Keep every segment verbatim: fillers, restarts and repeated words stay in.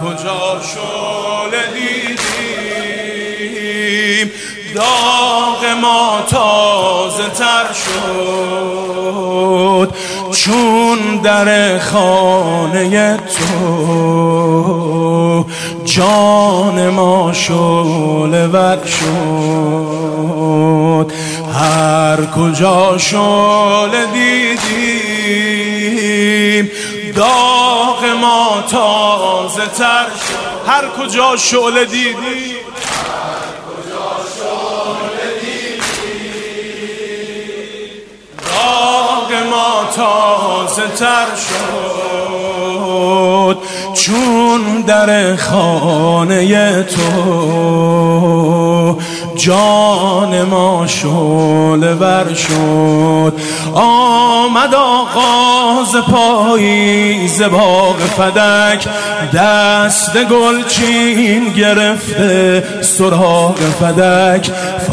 کجا شعله دیدیم داغ ما تازه تر شد چون در خانه تو جان ما شعله ور شد هر کجا شعله دیدیم داغ ما تازه تر شد هر کجا شعله دیدیم تازه تر شد چون در خانه تو جان ما شعله ور شد آمد آغاز پاییز باغ فدک دست گلچین گرفته سراغ فدک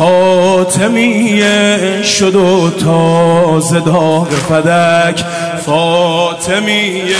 فاطمیه شد و تازه داغ فدک فاطمیه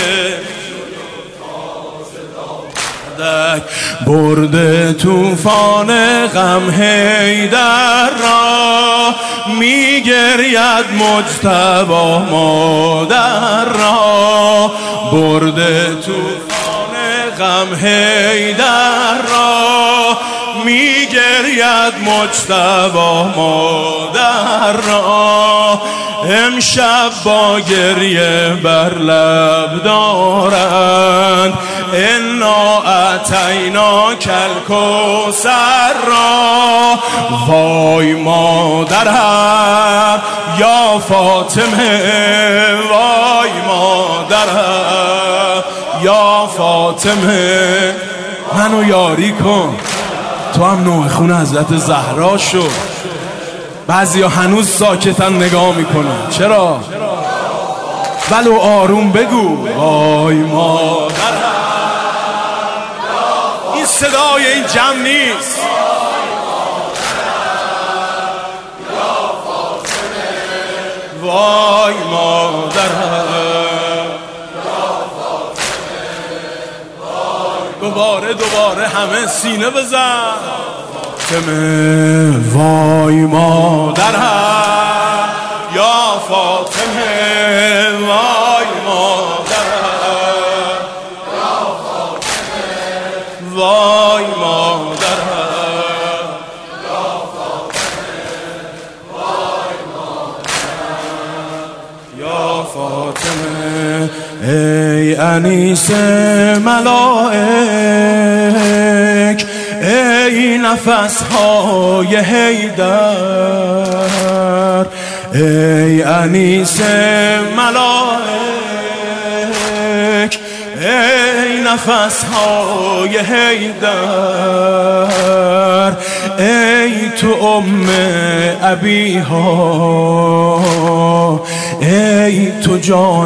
برده توفان غم حیدر را میگرید مجتبی مادر را برده توفان غم حیدر را میگرید مجتبی مادر را امشب با گریه بر لب دارند انا اتینا کالکوثر را وای مادرم یا فاطمه وای مادرم یا فاطمه منو یاری کن تو هم نوح خون حضرت زهرا شو بعضی ها هنوز ساکتن نگاه میکنن چرا؟ ولو آروم بگو وای مادرم این صدای این جمع نیست وای مادرم دوباره دوباره همه سینه بزن فاطمه وای مادرم یا فاطمه وای مادرم یا فاطمه وای مادرم یا فاطمه وای مادرم یا فاطمه ای انیس ملائک ای نفس های حیدر ای انیس ملائک ای نفس های حیدر ای تو ام ابیها ای تو جان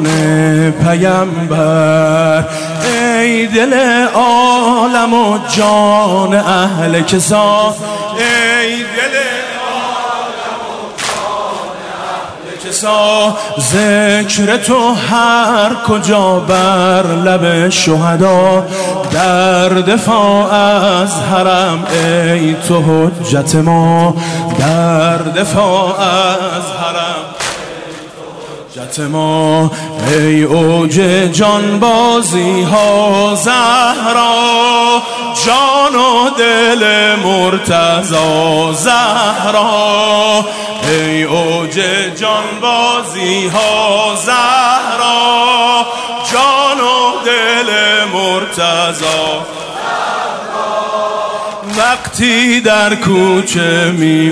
پیمبر ای دل عالم و جان اهل کسا ای دل عالم و جان اهل کسا ذکر تو هر کجا بر لب شهدا در دفاع از حرم ای تو حجت ما در دفاع از حرم حجت ما ای اوج جانبازی ها زهرا جان و دل مرتضی زهرا ای اوج جانبازی ها زهرا جان و دل مرتضی وقتی در کوچه می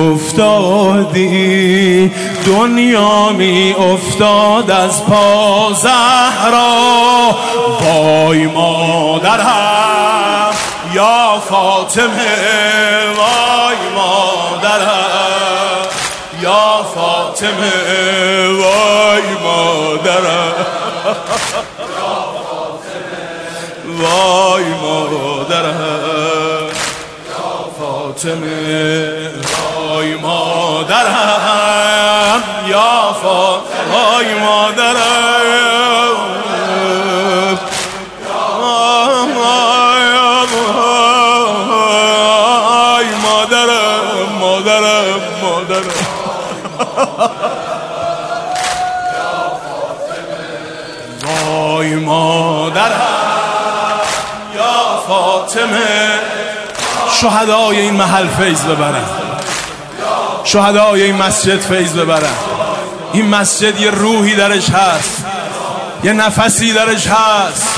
افتادی دنیا می افتاد از پا زهرا وای مادرم یا فاطمه وای مادرم یا فاطمه وای مادرم وای مادرم فاطمه وای مادرم یا فاطمه وای مادرم فاطمه. شهدای این محل فیض ببرن، شهدای این مسجد فیض ببرن. این مسجد یه روحی درش هست، یه نفسی درش هست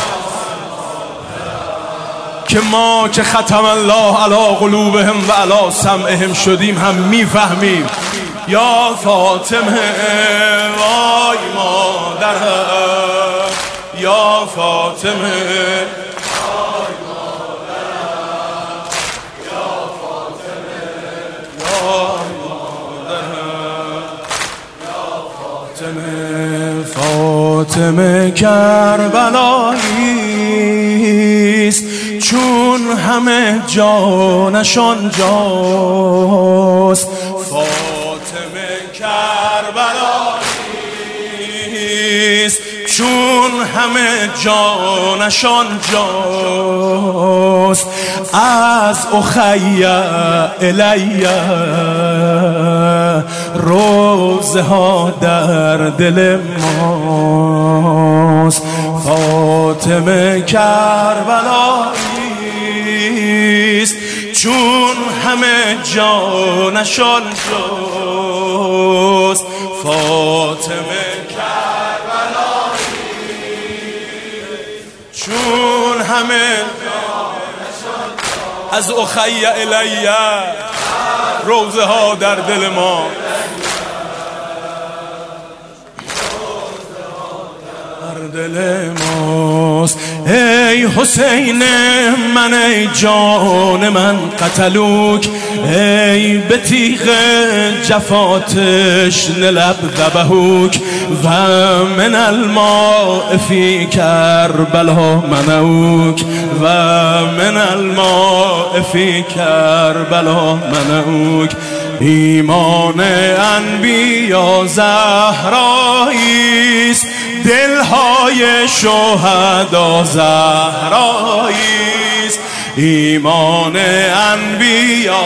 که ما که ختم الله علی قلوبهم و علی سمعهم شدیم هم میفهمیم. یا فاطمه وای مادرم، یا فاطمه وای مادرم، یا فاطمه وای مادرم، یا فاطمه. فاطمه کربلاییست چون همه جانشان جاست. فاطمه کربلاییست چون همه جانشان جاست. از اخی الیه روزه ها در دل ماست. فاطمه کربلاییست چون همه جانشان جاست. فاطمه کربلاییست چون همه جانشان جاست. از اخی الیه روزه ها در دل ما. دل ماست. ای حسین من، ای جان من قتلوک، ای به تیغ جفاتش لب ذبحوک و من الماء فی کربلا منعوک و من الماء فی کربلا منعوک. ایمان انبیا زهراییست، دلهای شهدا زهراییست. ایمان انبیا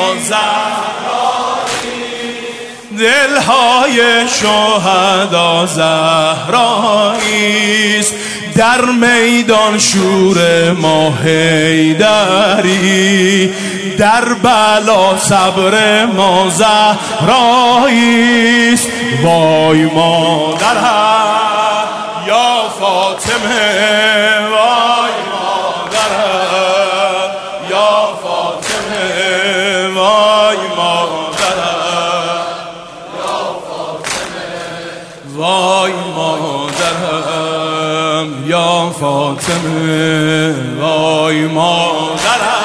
زهراییست، دلهای شهدا زهراییست. در میدان شور ما حیدری، در بلا صبر ما زهراییست. وای مادرم یا فاطمه، وای مادرم یا فاطمه، وای مادرم یا فاطمه، وای مادرم یا فاطمه، وای مادرم.